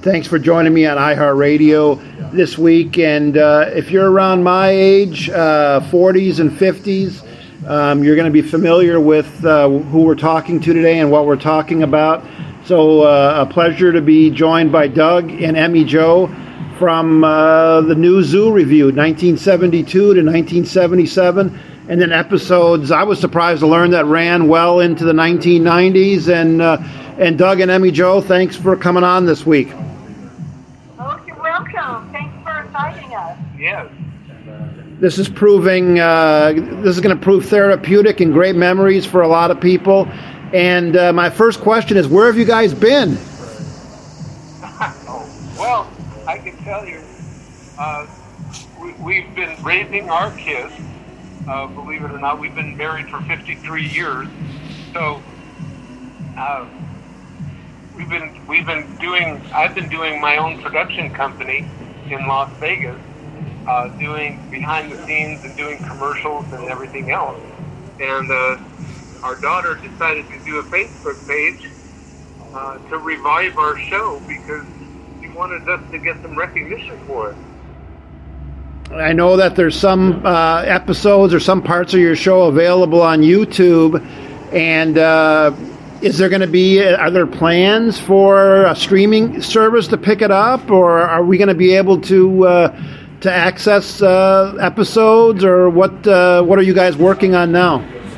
Thanks for joining me on iHeartRadio this week. And if you're around my age, 40s and 50s, you're going to be familiar with who we're talking to today and what we're talking about. So a pleasure to be joined by Doug and Emmy Jo from the New Zoo Revue, 1972 to 1977. And then episodes, I was surprised to learn that ran well into the 1990s. And Doug and Emmy Jo, thanks for coming on this week. Oh, you're welcome. Thanks for inviting us. Yes. This is proving, this is going to prove therapeutic and great memories for a lot of people. And my first question is, where have you guys been? Well, I can tell you, we've been raising our kids. Believe it or not, we've been married for 53 years. So I've been doing my own production company in Las Vegas, doing behind the scenes and doing commercials and everything else. And our daughter decided to do a Facebook page to revive our show because she wanted us to get some recognition for it. I know that there's some episodes or some parts of your show available on YouTube. And is there going to be, are there plans for a streaming service to pick it up? Or are we going to be able to access episodes? Or what are you guys working on now?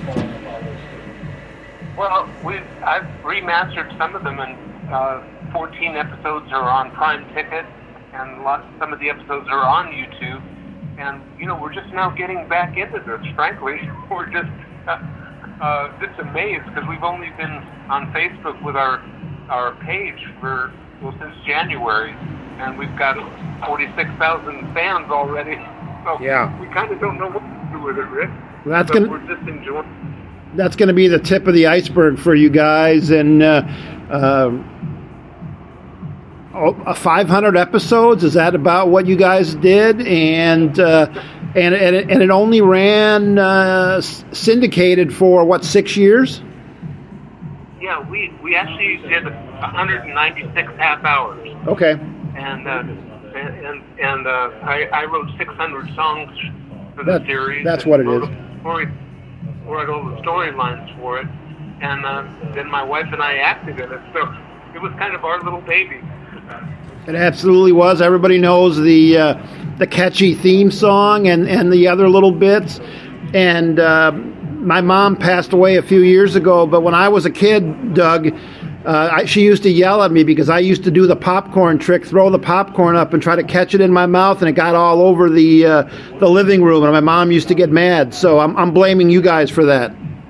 Well, I've remastered some of them, and 14 episodes are on Prime Ticket, and some of the episodes are on YouTube. And, we're just now getting back into this, frankly. We're just amazed because we've only been on Facebook with our page since January, and we've got 46,000 fans already. So yeah. We kind of don't know what to do with it, Rick. Well, we're just enjoying. That's going to be the tip of the iceberg for you guys, and 500 episodes. Is that about what you guys did? And it only ran syndicated for 6 years? Yeah, we actually did 196 half hours. Okay. And I wrote 600 songs for the series. That's what it is. Wrote all the storylines for it, and then my wife and I acted in it. So it was kind of our little baby. It absolutely was. Everybody knows the catchy theme song and the other little bits. And my mom passed away a few years ago, but when I was a kid, Doug, she used to yell at me because I used to do the popcorn trick, throw the popcorn up and try to catch it in my mouth, and it got all over the living room, and my mom used to get mad. So I'm blaming you guys for that.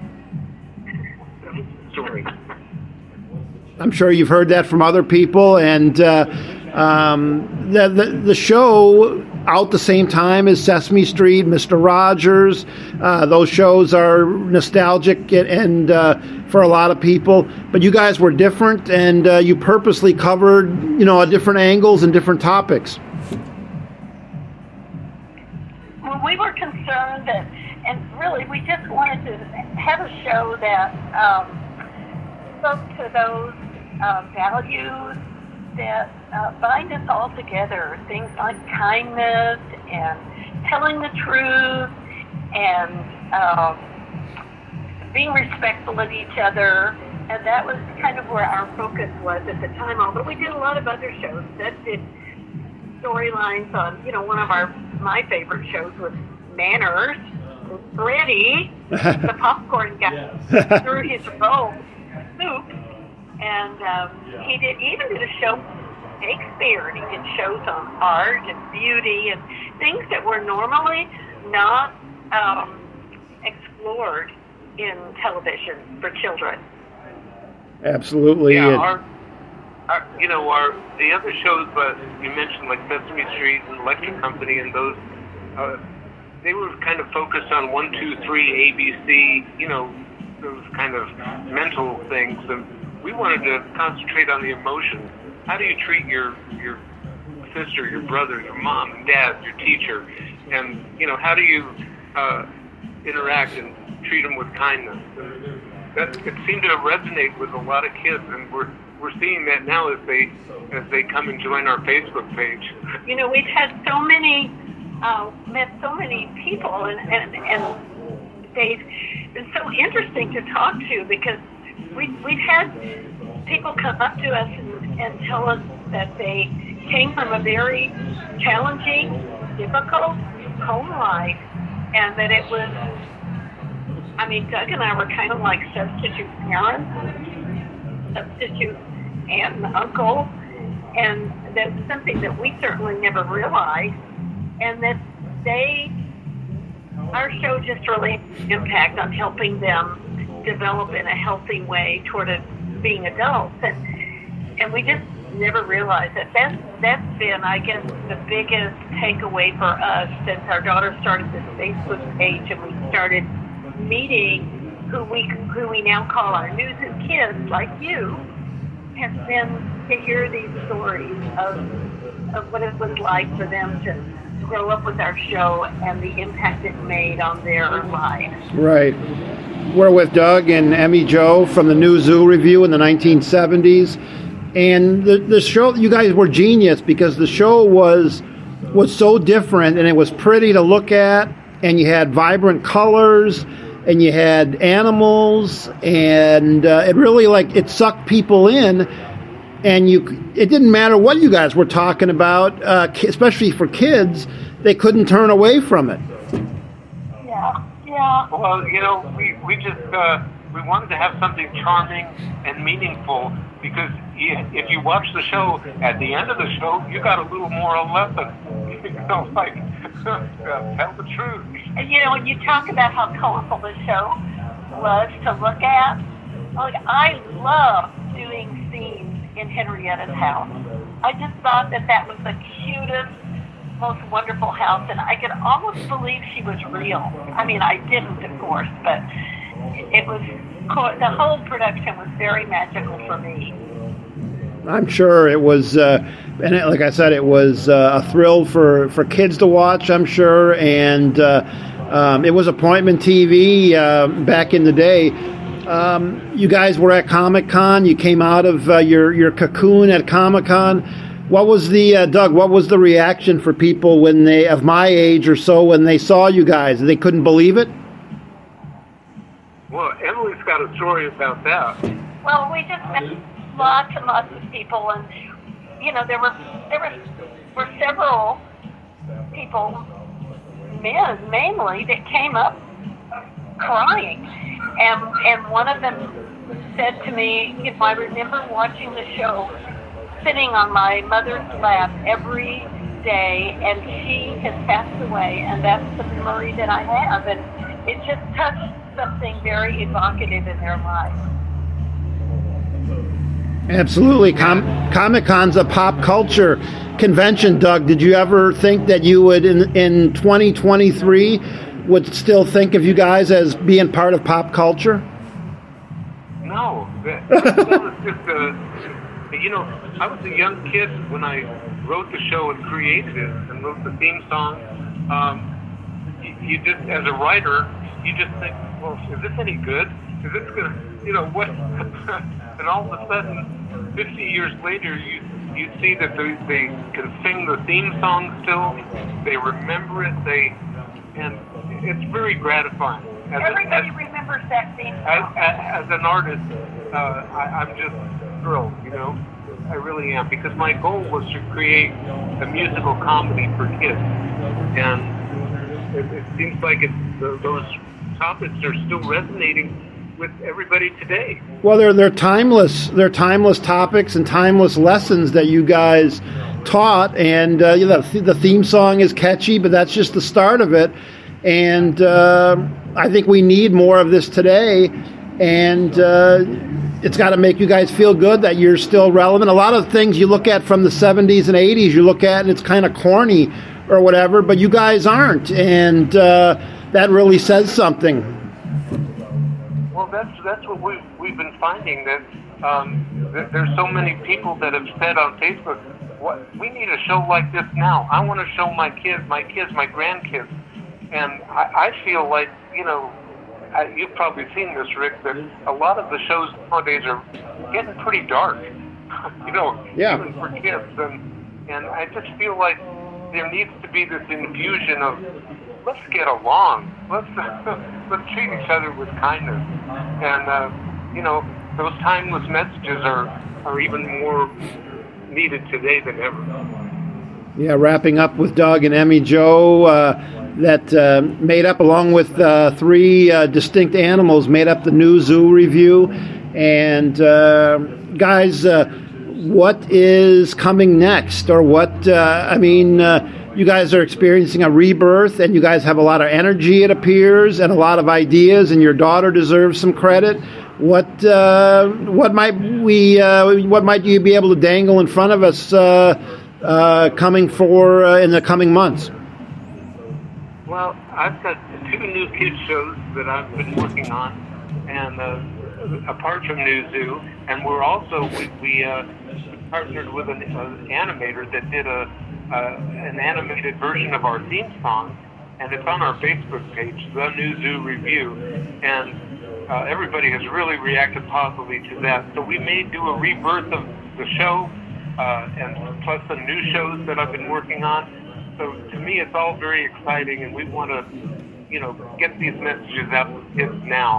Sorry. I'm sure you've heard that from other people, and the show out the same time as Sesame Street, Mr. Rogers. Those shows are nostalgic and for a lot of people. But you guys were different, and you purposely covered, different angles and different topics. Well, we were concerned that, and really, we just wanted to have a show that spoke to those values that bind us all together, things like kindness and telling the truth and being respectful of each other, and that was kind of where our focus was at the time. Although we did a lot of other shows that did storylines on, one of my favorite shows was Manners. Freddie, the popcorn guy, threw his roll soup. And he even did a show on Shakespeare, and he did shows on art and beauty and things that were normally not explored in television for children. Absolutely. Yeah, the other shows you mentioned, like Sesame Street and Electric Company, and those, they were kind of focused on 1, 2, 3, ABC, those kind of mental things. And we wanted to concentrate on the emotions. How do you treat your sister, your brother, your mom and dad, your teacher? And, how do you interact and treat them with kindness? And it seemed to resonate with a lot of kids, and we're seeing that now as they come and join our Facebook page. You know, we've had so many, met so many people, and they've been so interesting to talk to, because we've had people come up to us and tell us that they came from a very challenging, difficult home life, and that it was, I mean, Doug and I were kind of like substitute parents, substitute aunt and uncle, and that's something that we certainly never realized, and that our show just really impact on helping them develop in a healthy way toward being adults, and we just never realized that. That's been, I guess, the biggest takeaway for us since our daughter started this Facebook page and we started meeting who we now call our Newsoo kids, like you, has been to hear these stories of what it was like for them to grow up with our show and the impact it made on their lives. Right. We're with Doug and Emmy Jo from the Newsoo Review in the 1970s. And the show, you guys were genius, because the show was so different, and it was pretty to look at, and you had vibrant colors, and you had animals, and it really, like, it sucked people in, and it didn't matter what you guys were talking about, especially for kids, they couldn't turn away from it. Yeah. Well, you know, we just we wanted to have something charming and meaningful, because if you watch the show, at the end of the show, you got a little moral lesson. You know, like, tell the truth. And you know, when you talk about how colorful the show was to look at, like, I love doing scenes in Henrietta's house. I just thought that was the cutest, most wonderful house, and I could almost believe she was real. I mean, I didn't, of course, but it was, the whole production was very magical for me. I'm sure it was, like I said, it was a thrill for kids to watch, I'm sure, and it was appointment TV back in the day. You guys were at Comic-Con. You came out of your cocoon at Comic-Con. What was Doug, what was the reaction for people when they, of my age or so, when they saw you guys? They couldn't believe it? Well, Emily's got a story about that. Well, we just met lots and lots of people, and, you know, there were several people, men mainly, that came up crying, and one of them said to me, you know, I remember watching the show, sitting on my mother's lap every day, and she has passed away, and that's the memory that I have, and it just touched something very evocative in their life. Absolutely. Comic-Con's a pop culture convention, Doug. Did you ever think that you would, in 2023, would still think of you guys as being part of pop culture? No. That was just you know, I was a young kid when I wrote the show and created it and wrote the theme song. You just, as a writer, you just think, well, is this any good? Is this going to, you know, what? And all of a sudden, 50 years later, you see that they can sing the theme song still. They remember it. And it's very gratifying. Everybody remembers that theme song. As an artist, I'm just thrilled, you know. I really am, because my goal was to create a musical comedy for kids, and it seems like those topics are still resonating with everybody today. Well, they're timeless. They're timeless topics and timeless lessons that you guys taught, and you know, the theme song is catchy, but that's just the start of it. And I think we need more of this today, and it's got to make you guys feel good that you're still relevant. A lot of things you look at from the 70s and 80s, you look at and it's kind of corny or whatever, but you guys aren't, and that really says something. Well, that's what we've been finding, that there's so many people that have said on Facebook, we need a show like this now. I want to show my kids, my grandkids. And I feel like, you know, you've probably seen this, Rick, that a lot of the shows nowadays are getting pretty dark. Yeah. even for kids. And I just feel like there needs to be this infusion of let's get along, let's treat each other with kindness, and those timeless messages are even more needed today than ever. Yeah, wrapping up with Doug and Emmy Jo, that made up, along with three distinct animals, made up the New Zoo Review. And guys, what is coming next? Or what, you guys are experiencing a rebirth, and you guys have a lot of energy, it appears, and a lot of ideas, and your daughter deserves some credit. What might you be able to dangle in front of us coming for in the coming months? Well, I've got 2 new kids shows that I've been working on, and apart from New Zoo, and we're also we partnered with an animator that did an animated version of our theme song, and it's on our Facebook page, The New Zoo Review, and everybody has really reacted positively to that. So we may do a rebirth of the show, and plus some new shows that I've been working on. So to me, it's all very exciting, and we want to, get these messages out to kids now.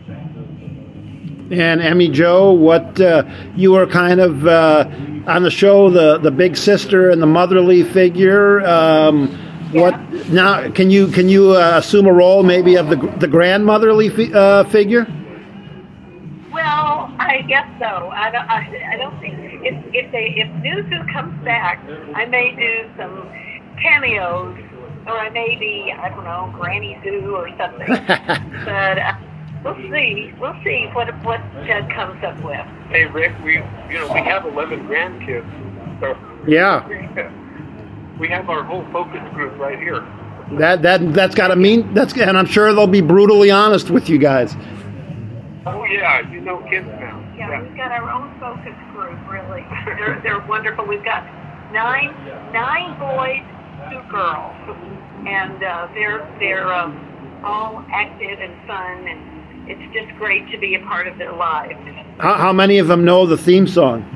And Emmy Jo, what you were kind of on the show, the big sister and the motherly figure. What now? Can you assume a role maybe of the grandmotherly figure? Well, I guess so. I don't think if New Zoo comes back, I may do some cameos, or I may be, I don't know, Granny Zoo or something. But we'll see. We'll see what Judd comes up with. Hey Rick, we have 11 grandkids, so yeah, we have our whole focus group right here. That's got to mean and I'm sure they'll be brutally honest with you guys. Oh yeah, kids now. Yeah, we've got our own focus group. Really, they're wonderful. We've got nine boys, 2 girls, and they're all active and fun, and it's just great to be a part of their lives. How many of them know the theme song?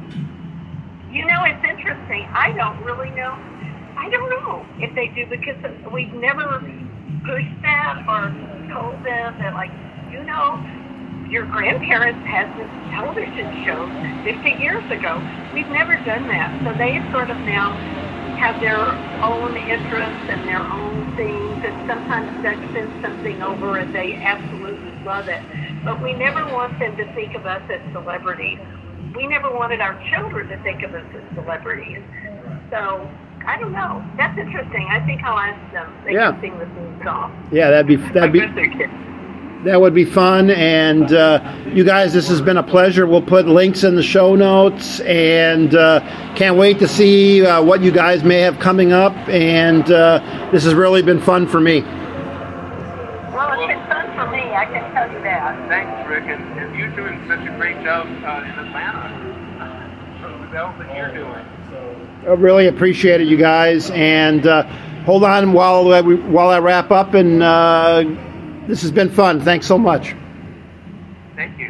It's interesting. I don't really know. I don't know if they do, because we've never pushed that or told them that, your grandparents had this television show 50 years ago. We've never done that. So they sort of now have their own interests and their own things, and sometimes Doug sends something over and they absolutely love it. But we never want them to think of us as celebrities. We never wanted our children to think of us as celebrities. So I don't know. That's interesting. I think I'll ask them. They can sing the theme song. Yeah, that'd be. That would be fun. And you guys, this has been a pleasure. We'll put links in the show notes, and can't wait to see what you guys may have coming up. And this has really been fun for me. Well, it's been fun for me. I can tell you that. Thanks, Rick, and you're doing such a great job in Atlanta. So that you're doing. I really appreciate it, you guys. And hold on while I wrap up. And this has been fun. Thanks so much. Thank you.